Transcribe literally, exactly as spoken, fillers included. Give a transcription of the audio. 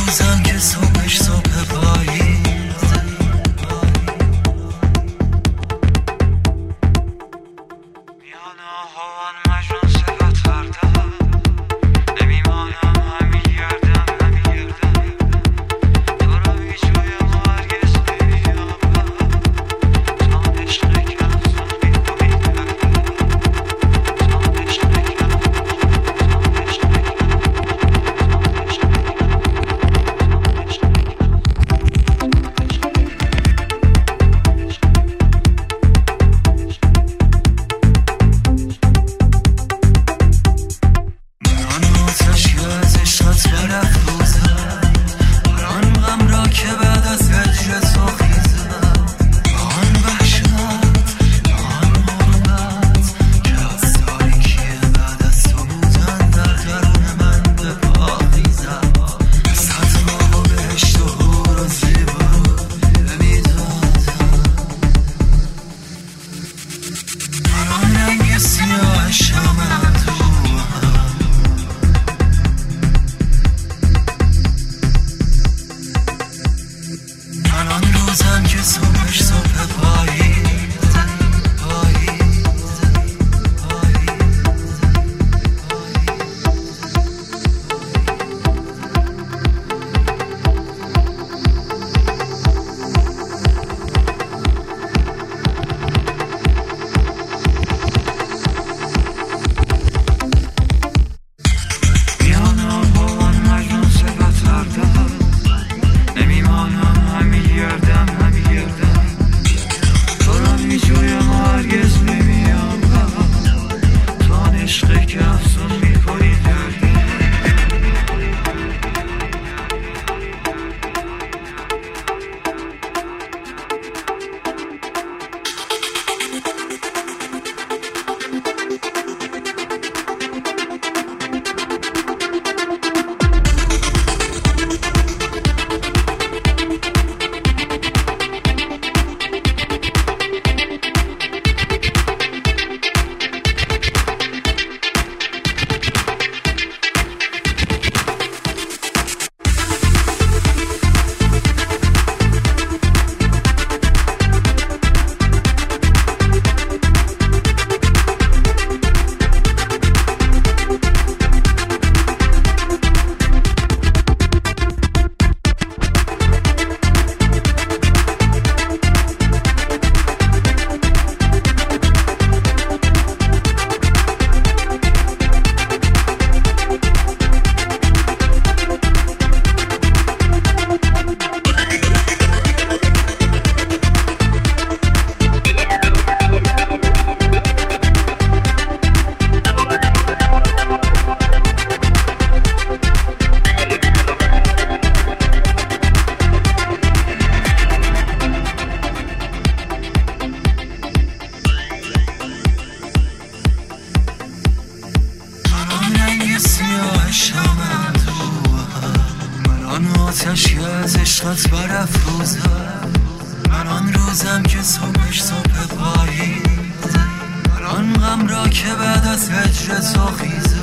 روزم که صبحش صبح پاییز میان آهوان مجنون صفت فردا نمیمانم همین گردم همین گردم تو رو هیچ رویم و هرگز نمیابم تا عشق کم سخی کنی کردم تا عشق کم تا عشق روزم که صبحش صبح پاییز پاییز میان آهوان مجنون صفت فردا نمیمانم همین گردم همین گردم تو را میجویم و هرگز نمیابم تا عشق که افسون میکنی دردی آتش که از عشقت برافروزم من آن روزم که صبحش صبح پاییز من آن غم را که بعد از هجر تو خیزم